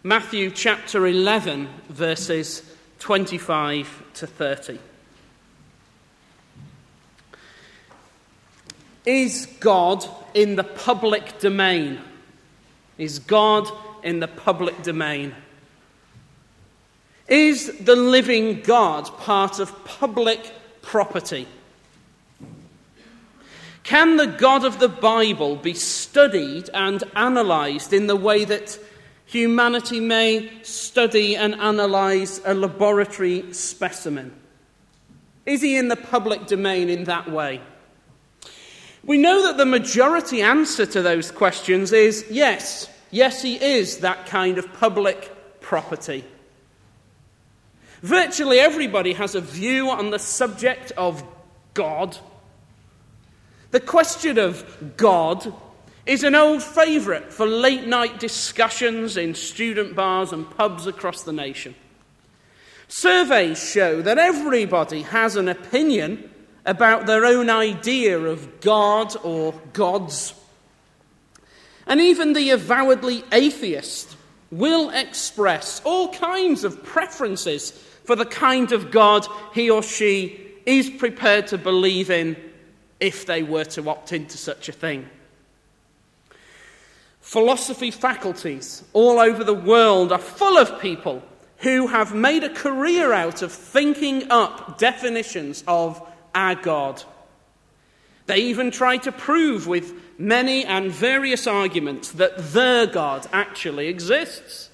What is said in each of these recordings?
Matthew chapter 11, verses 25 to 30. Is God in the public domain? Is God in the public domain? Is the living God part of public property? Can the God of the Bible be studied and analysed in the way that humanity may study and analyse a laboratory specimen? Is he in the public domain in that way? We know that the majority answer to those questions is yes. Yes, he is that kind of public property. Virtually everybody has a view on the subject of God. The question of God is an old favourite for late-night discussions in student bars and pubs across the nation. Surveys show that everybody has an opinion about their own idea of God or gods. And even the avowedly atheist will express all kinds of preferences for the kind of God he or she is prepared to believe in if they were to opt into such a thing. Philosophy faculties all over the world are full of people who have made a career out of thinking up definitions of our God. They even try to prove with many and various arguments that their God actually exists.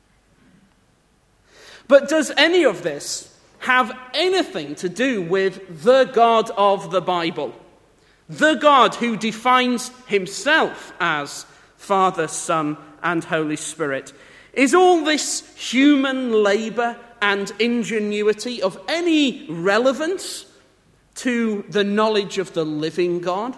But does any of this have anything to do with the God of the Bible? The God who defines himself as Father, Son, and Holy Spirit. Is all this human labour and ingenuity of any relevance to the knowledge of the living God?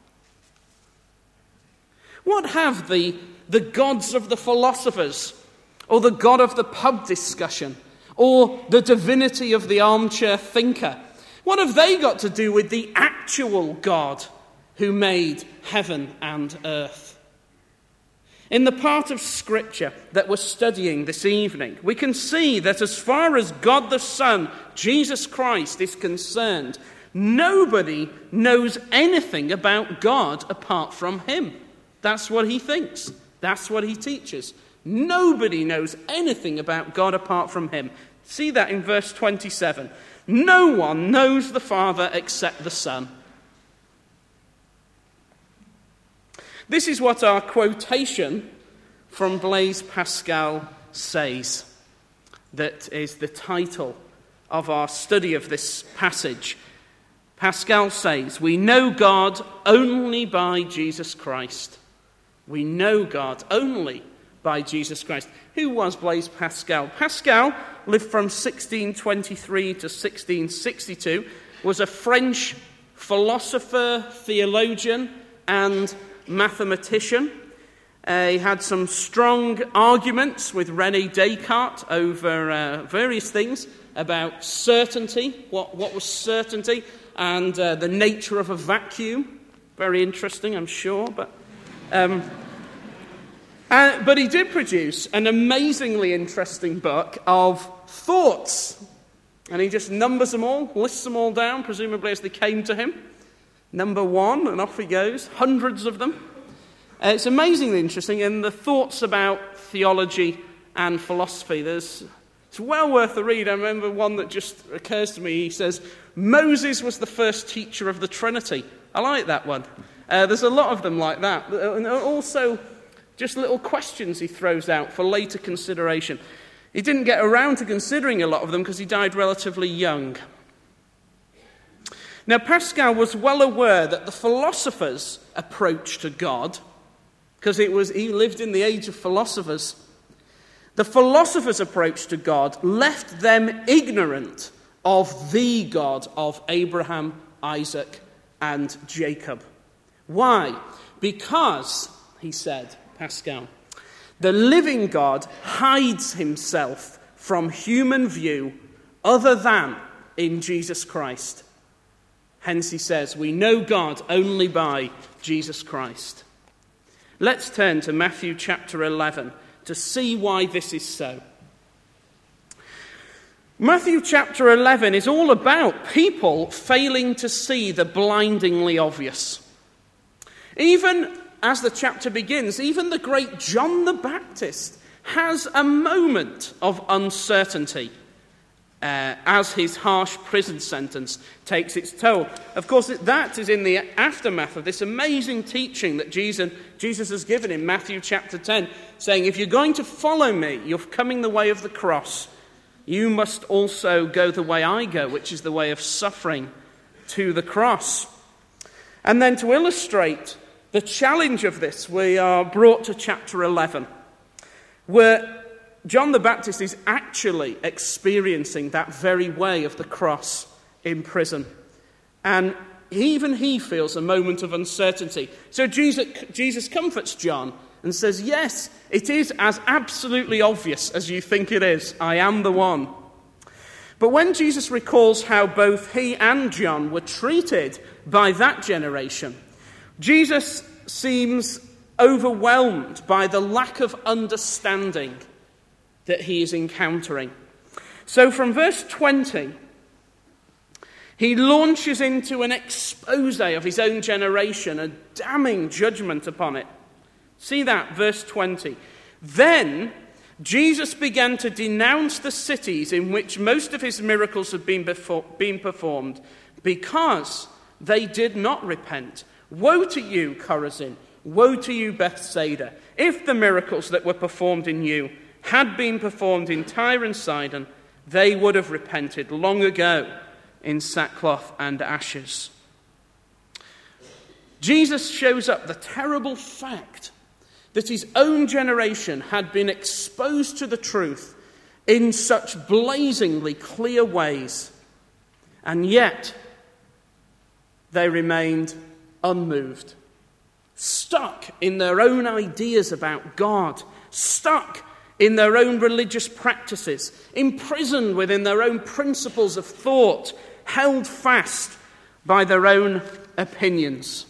What have the gods of the philosophers, or the God of the pub discussion, or the divinity of the armchair thinker, what have they got to do with the actual God who made heaven and earth? In the part of Scripture that we're studying this evening, we can see that as far as God the Son, Jesus Christ, is concerned, nobody knows anything about God apart from him. That's what he thinks. That's what he teaches. Nobody knows anything about God apart from him. See that in verse 27. No one knows the Father except the Son. This is what our quotation from Blaise Pascal says. That is the title of our study of this passage. Pascal says, "We know God only by Jesus Christ." We know God only by Jesus Christ. Who was Blaise Pascal? Pascal lived from 1623 to 1662, was a French philosopher, theologian, and mathematician. He had some strong arguments with René Descartes over various things about certainty, what was certainty, and the nature of a vacuum. Very interesting, I'm sure, but he did produce an amazingly interesting book of thoughts. And he just numbers them all, lists them all down, presumably as they came to him. Number one, and off he goes, hundreds of them. It's amazingly interesting, and the thoughts about theology and philosophy, it's well worth a read. I remember one that just occurs to me. He says, Moses was the first teacher of the Trinity. I like that one. There's a lot of them like that. And also just little questions he throws out for later consideration. He didn't get around to considering a lot of them because he died relatively young. Now, Pascal was well aware that the philosophers' approach to God, because he lived in the age of philosophers, the philosophers' approach to God left them ignorant of the God of Abraham, Isaac, and Jacob. Why? Because, he said, Pascal, the living God hides himself from human view other than in Jesus Christ. Hence he says, we know God only by Jesus Christ. Let's turn to Matthew chapter 11 to see why this is so. Matthew chapter 11 is all about people failing to see the blindingly obvious. Even as the chapter begins, even the great John the Baptist has a moment of uncertainty as his harsh prison sentence takes its toll. Of course, that is in the aftermath of this amazing teaching that Jesus has given in Matthew chapter 10, saying, if you're going to follow me, you're coming the way of the cross. You must also go the way I go, which is the way of suffering to the cross. And then to illustrate the challenge of this, we are brought to chapter 11, where John the Baptist is actually experiencing that very way of the cross in prison. And even he feels a moment of uncertainty. So Jesus comforts John and says, yes, it is as absolutely obvious as you think it is. I am the one. But when Jesus recalls how both he and John were treated by that generation, Jesus seems overwhelmed by the lack of understanding that he is encountering. So from verse 20, he launches into an expose of his own generation, a damning judgment upon it. See that, verse 20. Then Jesus began to denounce the cities in which most of his miracles had been performed because they did not repent. Woe to you, Chorazin! Woe to you, Bethsaida! If the miracles that were performed in you had been performed in Tyre and Sidon, they would have repented long ago in sackcloth and ashes. Jesus shows up the terrible fact that his own generation had been exposed to the truth in such blazingly clear ways, and yet they remained unmoved, stuck in their own ideas about God, stuck in their own religious practices, imprisoned within their own principles of thought, held fast by their own opinions.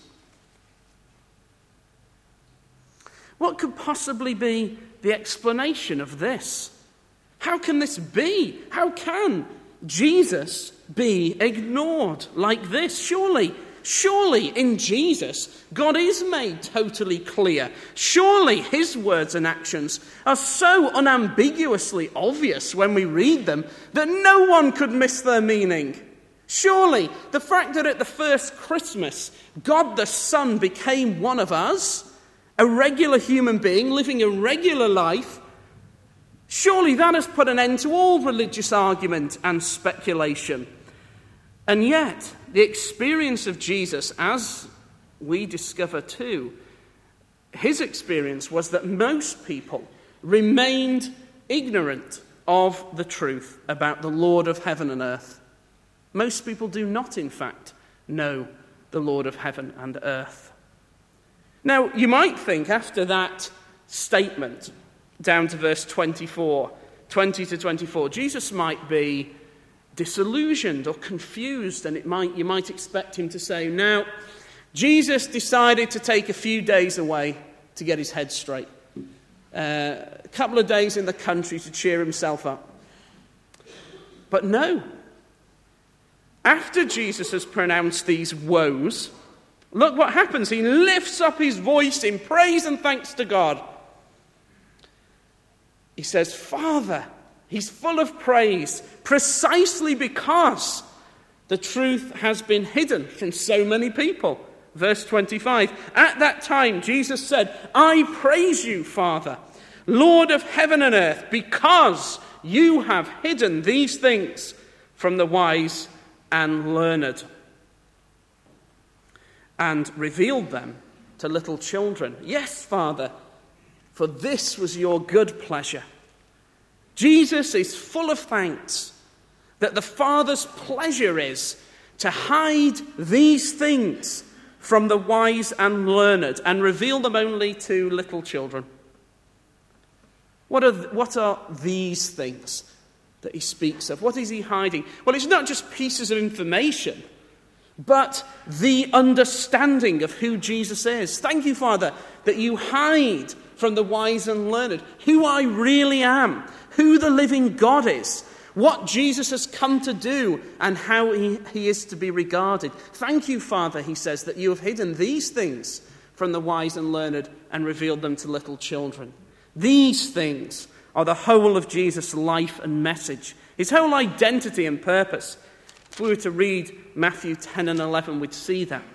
What could possibly be the explanation of this? How can this be? How can Jesus be ignored like this? Surely in Jesus, God is made totally clear. Surely his words and actions are so unambiguously obvious when we read them that no one could miss their meaning. Surely the fact that at the first Christmas, God the Son became one of us, a regular human being living a regular life, surely that has put an end to all religious argument and speculation. And yet, the experience of Jesus, as we discover too, his experience was that most people remained ignorant of the truth about the Lord of heaven and earth. Most people do not, in fact, know the Lord of heaven and earth. Now, you might think after that statement, down to verse 20 to 24, Jesus might be disillusioned or confused, and you might expect him to say, now, Jesus decided to take a few days away to get his head straight. A couple of days in the country to cheer himself up. But no. After Jesus has pronounced these woes, look what happens. He lifts up his voice in praise and thanks to God. He says, Father, he's full of praise, precisely because the truth has been hidden from so many people. Verse 25, at that time Jesus said, I praise you, Father, Lord of heaven and earth, because you have hidden these things from the wise and learned, and revealed them to little children. Yes, Father, for this was your good pleasure. Jesus is full of thanks that the Father's pleasure is to hide these things from the wise and learned and reveal them only to little children. What are these things that he speaks of? What is he hiding? Well, it's not just pieces of information. but the understanding of who Jesus is. Thank you, Father, that you hide from the wise and learned who I really am, who the living God is, what Jesus has come to do, and how he is to be regarded. Thank you, Father, he says, that you have hidden these things from the wise and learned and revealed them to little children. These things are the whole of Jesus' life and message, his whole identity and purpose. If we were to read Matthew 10 and 11, we'd see that.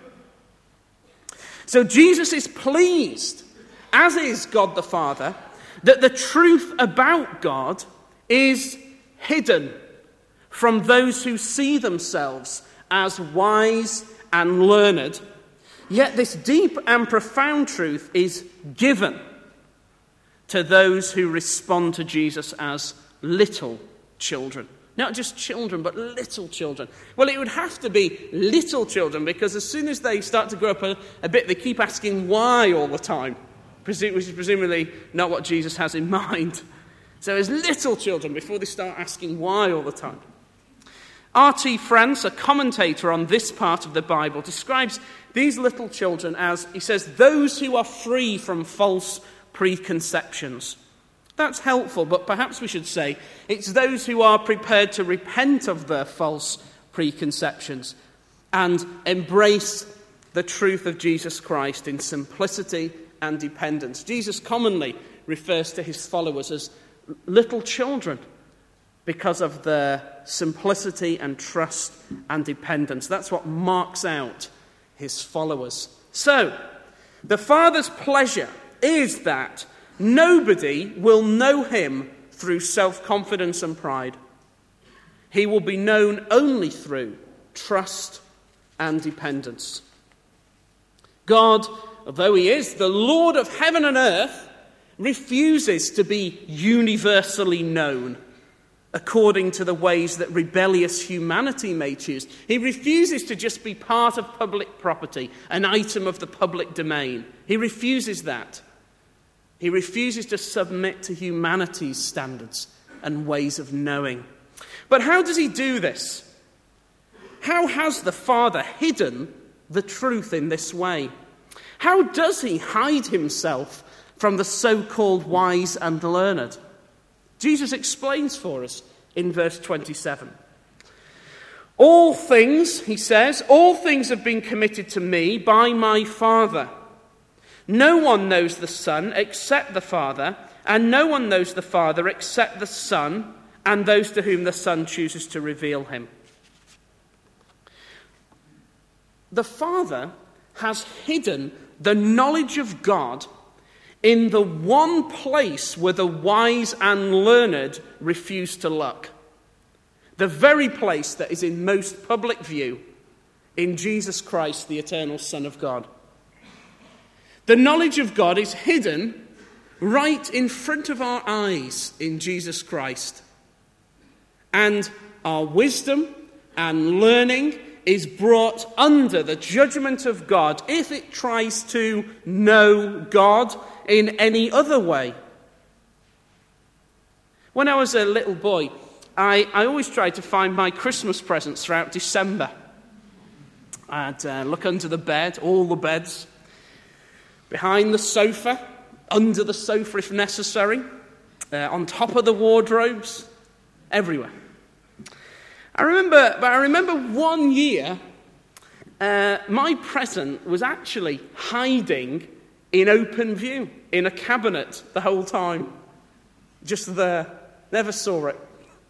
So Jesus is pleased, as is God the Father, that the truth about God is hidden from those who see themselves as wise and learned. Yet this deep and profound truth is given to those who respond to Jesus as little children. Not just children, but little children. Well, it would have to be little children, because as soon as they start to grow up a bit, they keep asking why all the time, which is presumably not what Jesus has in mind. So as little children, before they start asking why all the time. R.T. France, a commentator on this part of the Bible, describes these little children as, he says, those who are free from false preconceptions. That's helpful, but perhaps we should say it's those who are prepared to repent of their false preconceptions and embrace the truth of Jesus Christ in simplicity and dependence. Jesus commonly refers to his followers as little children because of their simplicity and trust and dependence. That's what marks out his followers. So, the Father's pleasure is that nobody will know him through self-confidence and pride. He will be known only through trust and dependence. God, although he is the Lord of heaven and earth, refuses to be universally known according to the ways that rebellious humanity may choose. He refuses to just be part of public property, an item of the public domain. He refuses that. He refuses to submit to humanity's standards and ways of knowing. But how does he do this? How has the Father hidden the truth in this way? How does he hide himself from the so-called wise and learned? Jesus explains for us in verse 27. All things, he says, all things have been committed to me by my Father. No one knows the Son except the Father, and no one knows the Father except the Son, and those to whom the Son chooses to reveal him. The Father has hidden the knowledge of God in the one place where the wise and learned refuse to look. The very place that is in most public view, in Jesus Christ, the eternal Son of God. The knowledge of God is hidden right in front of our eyes in Jesus Christ. And our wisdom and learning is brought under the judgment of God if it tries to know God in any other way. When I was a little boy, I always tried to find my Christmas presents throughout December. I'd look under the bed, all the beds, behind the sofa, under the sofa if necessary, on top of the wardrobes, everywhere. I remember one year, my present was actually hiding in open view, in a cabinet the whole time. Just there. Never saw it.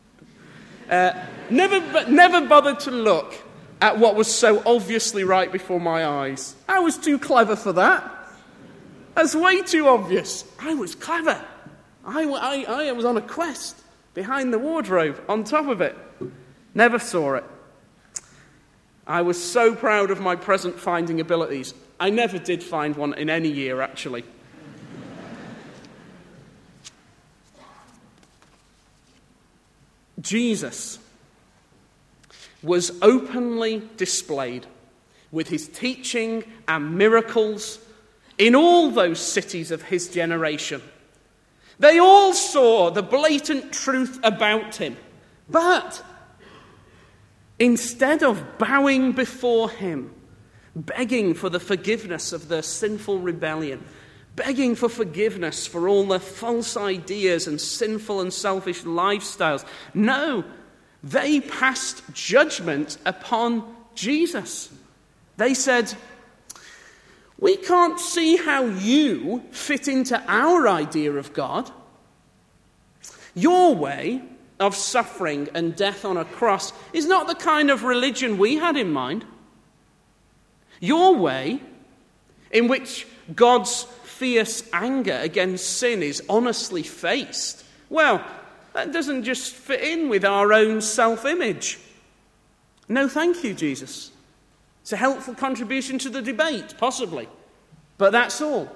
Never bothered to look at what was so obviously right before my eyes. I was too clever for that. That's way too obvious. I was clever. I was on a quest behind the wardrobe, on top of it. Never saw it. I was so proud of my present finding abilities. I never did find one in any year, actually. Jesus was openly displayed with his teaching and miracles in all those cities of his generation. They all saw the blatant truth about him, but instead of bowing before him, begging for the forgiveness of their sinful rebellion, begging for forgiveness for all their false ideas and sinful and selfish lifestyles. No, they passed judgment upon Jesus. They said, we can't see how you fit into our idea of God. Your way of suffering and death on a cross is not the kind of religion we had in mind. Your way, in which God's fierce anger against sin is honestly faced, well, that doesn't just fit in with our own self-image. No, thank you, Jesus. It's a helpful contribution to the debate, possibly, but that's all.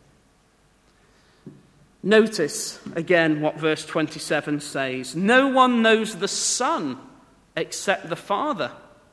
Notice again what verse 27 says. No one knows the Son except the Father.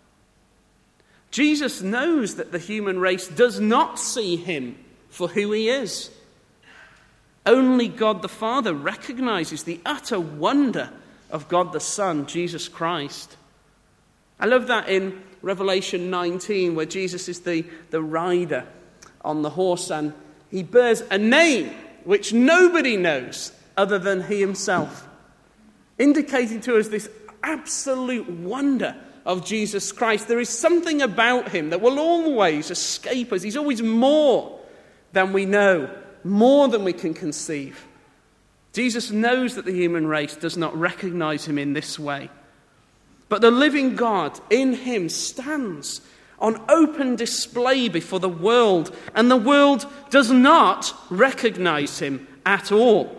Jesus knows that the human race does not see him for who he is. Only God the Father recognizes the utter wonder of God the Son, Jesus Christ. I love that in Revelation 19, where Jesus is the rider on the horse, and he bears a name which nobody knows other than he himself, indicating to us this absolute wonder of Jesus Christ. There is something about him that will always escape us. He's always more than we know, more than we can conceive. Jesus knows that the human race does not recognize him in this way. But the living God in him stands on open display before the world, and the world does not recognize him at all.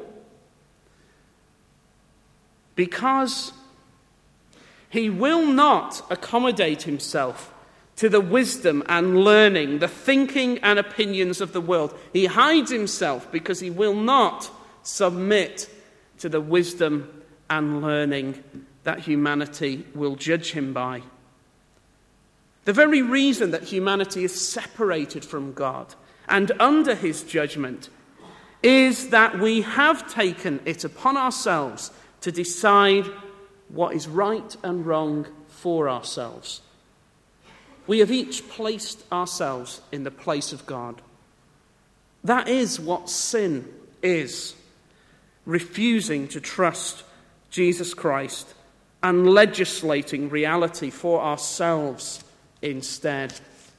Because he will not accommodate himself to the wisdom and learning, the thinking and opinions of the world. He hides himself because he will not submit to the wisdom and learning that humanity will judge him by. The very reason that humanity is separated from God and under his judgment is that we have taken it upon ourselves to decide what is right and wrong for ourselves. We have each placed ourselves in the place of God. That is what sin is. Refusing to trust Jesus Christ and legislating reality for ourselves instead.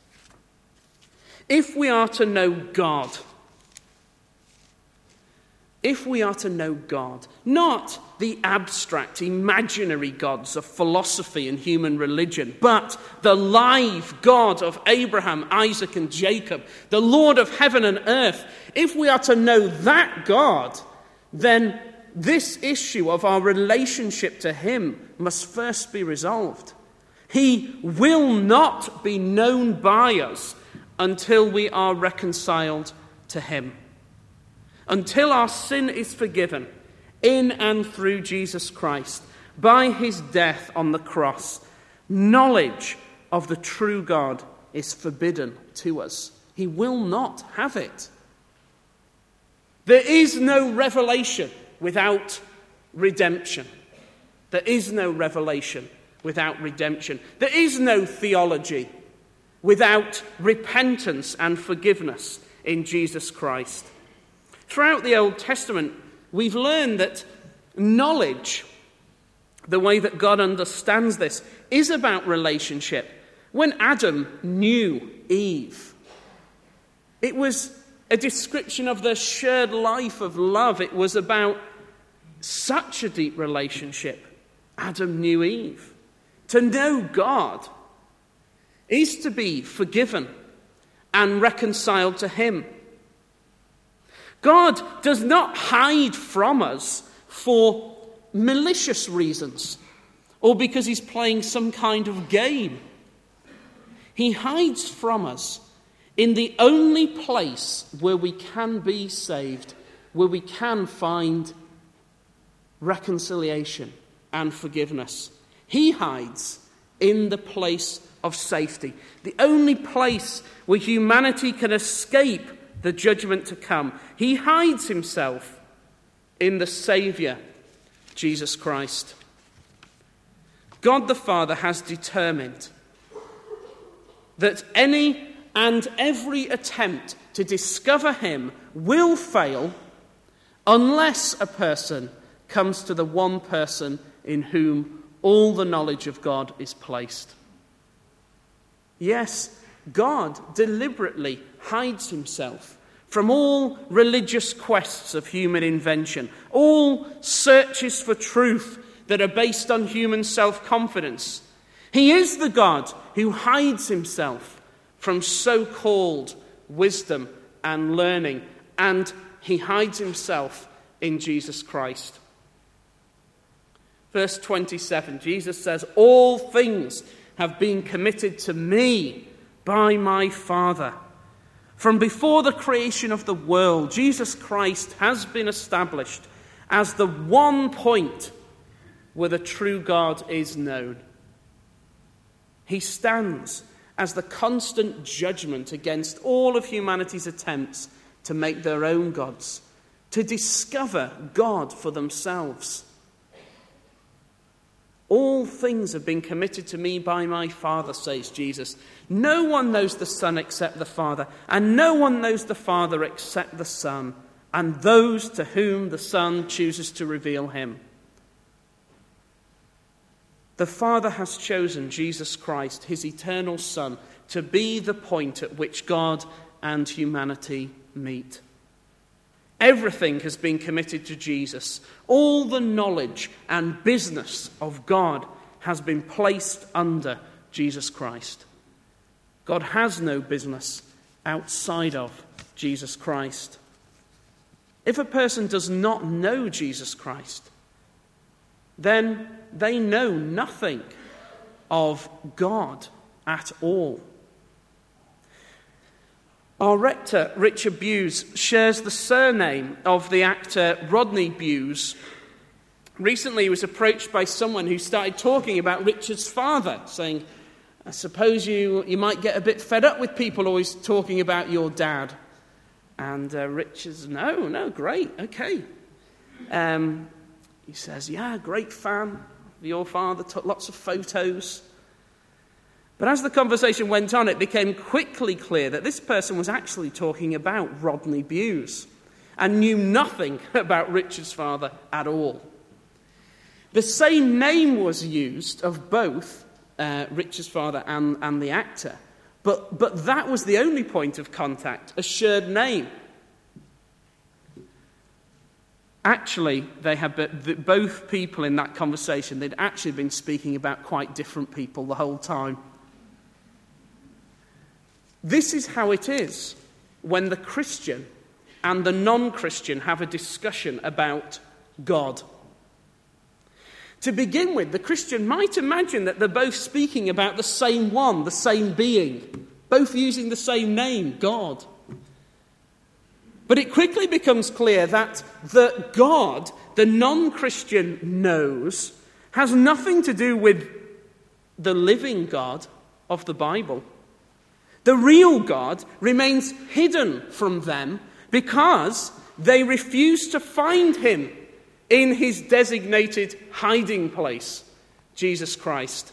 If we are to know God, not the abstract, imaginary gods of philosophy and human religion, but the live God of Abraham, Isaac, and Jacob, the Lord of heaven and earth, if we are to know that God, then this issue of our relationship to him must first be resolved. He will not be known by us until we are reconciled to him. Until our sin is forgiven in and through Jesus Christ by his death on the cross, knowledge of the true God is forbidden to us. He will not have it. There is no revelation without redemption. There is no revelation without redemption. There is no theology without repentance and forgiveness in Jesus Christ. Throughout the Old Testament, we've learned that knowledge, the way that God understands this, is about relationship. When Adam knew Eve, it was a description of the shared life of love. It was about such a deep relationship. Adam knew Eve. To know God is to be forgiven and reconciled to him. God does not hide from us for malicious reasons or because he's playing some kind of game. He hides from us in the only place where we can be saved, where we can find reconciliation and forgiveness. He hides in the place of safety, the only place where humanity can escape the judgment to come. He hides himself in the Saviour, Jesus Christ. God the Father has determined that any and every attempt to discover him will fail unless a person comes to the one person in whom all the knowledge of God is placed. Yes, God deliberately hides himself from all religious quests of human invention, all searches for truth that are based on human self-confidence. He is the God who hides himself from so-called wisdom and learning, and he hides himself in Jesus Christ. Verse 27, Jesus says, "All things have been committed to me by my Father." From before the creation of the world, Jesus Christ has been established as the one point where the true God is known. He stands as the constant judgment against all of humanity's attempts to make their own gods, to discover God for themselves. "All things have been committed to me by my Father," says Jesus. "No one knows the Son except the Father, and no one knows the Father except the Son, and those to whom the Son chooses to reveal him." The Father has chosen Jesus Christ, his eternal Son, to be the point at which God and humanity meet. Everything has been committed to Jesus. All the knowledge and business of God has been placed under Jesus Christ. God has no business outside of Jesus Christ. If a person does not know Jesus Christ, then they know nothing of God at all. Our rector, Richard Bewes, shares the surname of the actor Rodney Bewes. Recently he was approached by someone who started talking about Richard's father, saying, "I suppose you might get a bit fed up with people always talking about your dad." And Richard's, no, great, okay. He says, "Yeah, great fan of your father, took lots of photos." But as the conversation went on, it became quickly clear that this person was actually talking about Rodney Bewes and knew nothing about Richard's father at all. The same name was used of both Richard's father and the actor, but that was the only point of contact, a shared name. Actually, they had both people in that conversation, they'd actually been speaking about quite different people the whole time. This is how it is when the Christian and the non-Christian have a discussion about God. To begin with, the Christian might imagine that they're both speaking about the same one, the same being, both using the same name, God. But it quickly becomes clear that the God the non-Christian knows has nothing to do with the living God of the Bible. The real God remains hidden from them because they refuse to find him in his designated hiding place, Jesus Christ.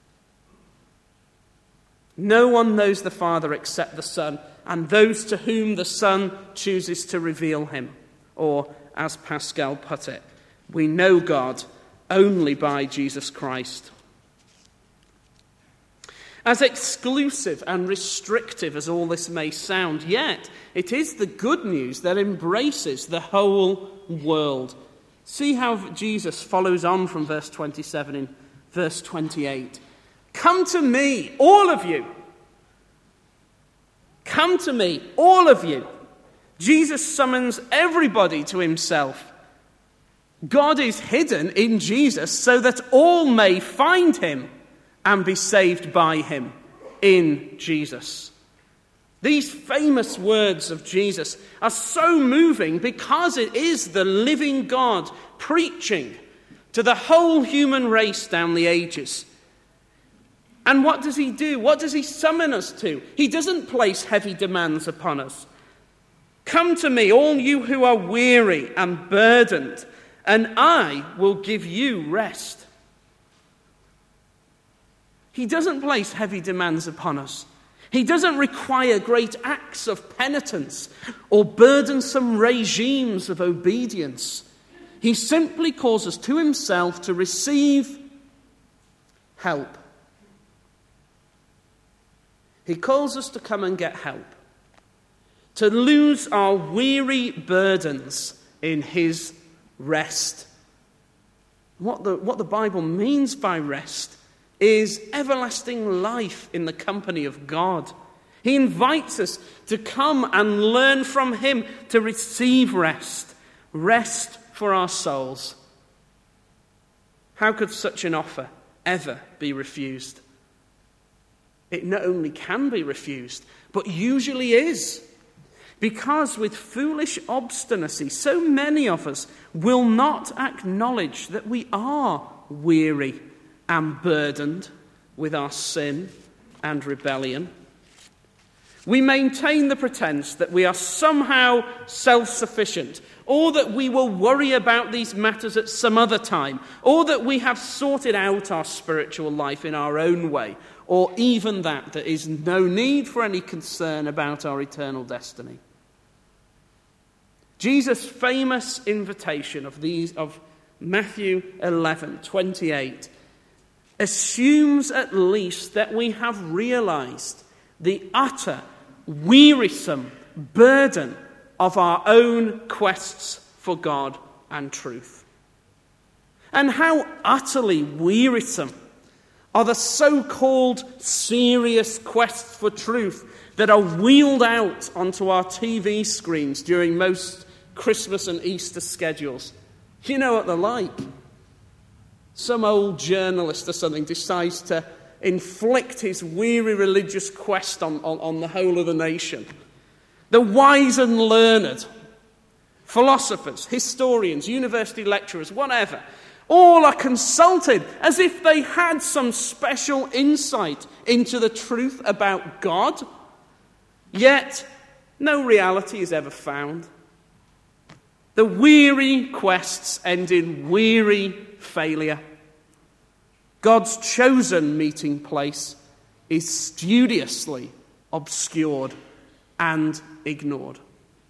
No one knows the Father except the Son, and those to whom the Son chooses to reveal him. Or, as Pascal put it, we know God only by Jesus Christ. As exclusive and restrictive as all this may sound, yet it is the good news that embraces the whole world. See how Jesus follows on from verse 27 in verse 28. "Come to me, all of you. Come to me, all of you." Jesus summons everybody to himself. God is hidden in Jesus so that all may find him and be saved by him in Jesus. These famous words of Jesus are so moving because it is the living God preaching to the whole human race down the ages. And what does he do? What does he summon us to? He doesn't place heavy demands upon us. "Come to me, all you who are weary and burdened, and I will give you rest." He doesn't place heavy demands upon us. He doesn't require great acts of penitence or burdensome regimes of obedience. He simply calls us to himself to receive help. He calls us to come and get help, to lose our weary burdens in his rest. What the Bible means by rest is everlasting life in the company of God. He invites us to come and learn from him, to receive rest for our souls. How could such an offer ever be refused? It not only can be refused, but usually is. Because with foolish obstinacy, so many of us will not acknowledge that we are weary and burdened with our sin and rebellion. We maintain the pretense that we are somehow self-sufficient, or that we will worry about these matters at some other time, or that we have sorted out our spiritual life in our own way, or even that there is no need for any concern about our eternal destiny. Jesus' famous invitation of Matthew 11:28 assumes at least that we have realized the utter, wearisome burden of our own quests for God and truth. And how utterly wearisome are the so-called serious quests for truth that are wheeled out onto our TV screens during most Christmas and Easter schedules. You know what they're like. Some old journalist or something decides to inflict his weary religious quest on the whole of the nation. The wise and learned, philosophers, historians, university lecturers, whatever, all are consulted as if they had some special insight into the truth about God. Yet, no reality is ever found. The weary quests end in weary failure. God's chosen meeting place is studiously obscured and ignored.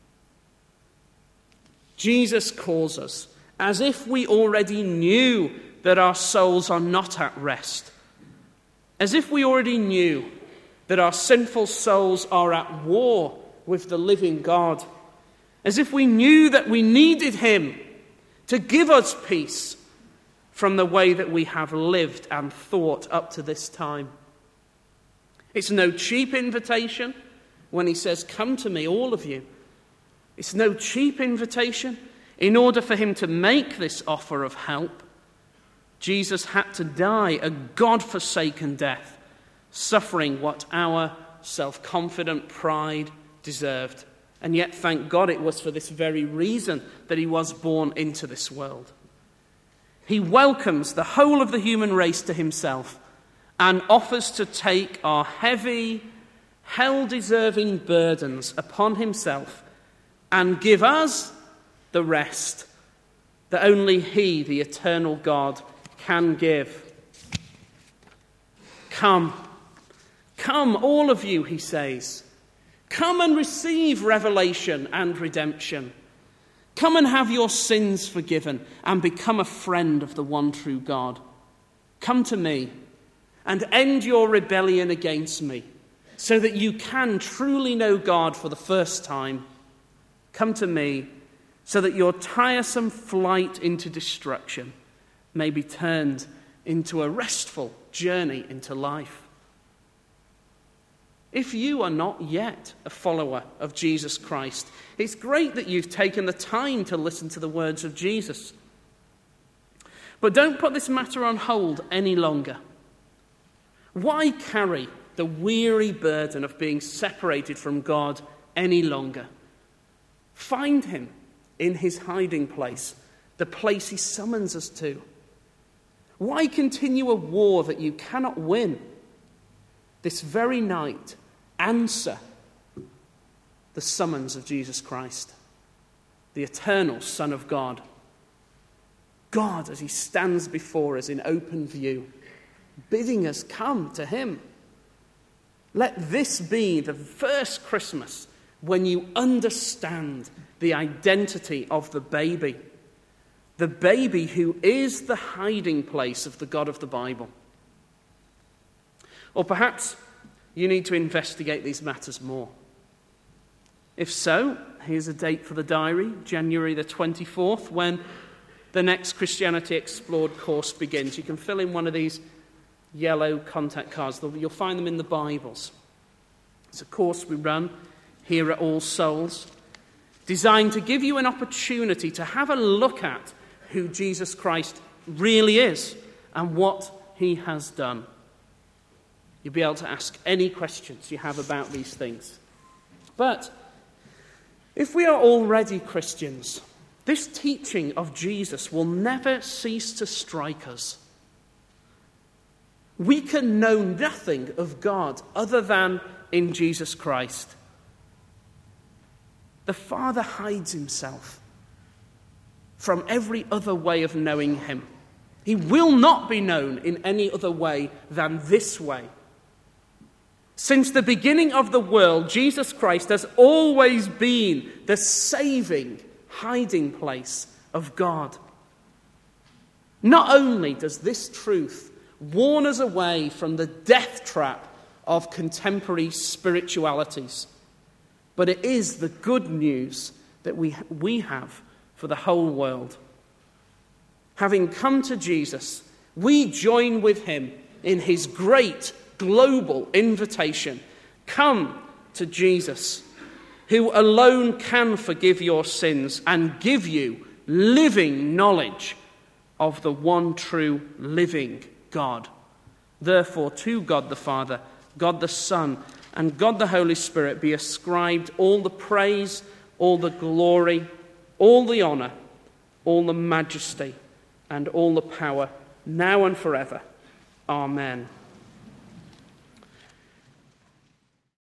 Jesus calls us as if we already knew that our souls are not at rest, as if we already knew that our sinful souls are at war with the living God, as if we knew that we needed him to give us peace from the way that we have lived and thought up to this time. It's no cheap invitation when he says, "Come to me, all of you." It's no cheap invitation. In order for him to make this offer of help, Jesus had to die a God-forsaken death, suffering what our self-confident pride deserved. And yet, thank God, it was for this very reason that he was born into this world. He welcomes the whole of the human race to himself and offers to take our heavy, hell-deserving burdens upon himself and give us the rest that only he, the eternal God, can give. Come, all of you, he says. Come and receive revelation and redemption. Come and have your sins forgiven and become a friend of the one true God. Come to me and end your rebellion against me so that you can truly know God for the first time. Come to me so that your tiresome flight into destruction may be turned into a restful journey into life. If you are not yet a follower of Jesus Christ, it's great that you've taken the time to listen to the words of Jesus. But don't put this matter on hold any longer. Why carry the weary burden of being separated from God any longer? Find him in his hiding place, the place he summons us to. Why continue a war that you cannot win? This very night, answer the summons of Jesus Christ, the eternal Son of God. God, as he stands before us in open view, bidding us come to him. Let this be the first Christmas when you understand the identity of the baby who is the hiding place of the God of the Bible. Or perhaps you need to investigate these matters more. If so, here's a date for the diary, January the 24th, when the next Christianity Explored course begins. You can fill in one of these yellow contact cards. You'll find them in the Bibles. It's a course we run here at All Souls, designed to give you an opportunity to have a look at who Jesus Christ really is and what he has done. You'll be able to ask any questions you have about these things. But if we are already Christians, this teaching of Jesus will never cease to strike us. We can know nothing of God other than in Jesus Christ. The Father hides himself from every other way of knowing him. He will not be known in any other way than this way. Since the beginning of the world, Jesus Christ has always been the saving hiding place of God. Not only does this truth warn us away from the death trap of contemporary spiritualities, but it is the good news that we have for the whole world. Having come to Jesus, we join with him in his great global invitation. Come to Jesus, who alone can forgive your sins and give you living knowledge of the one true living God. Therefore, to God the Father, God the Son, and God the Holy Spirit be ascribed all the praise, all the glory, all the honor, all the majesty, and all the power, now and forever. Amen.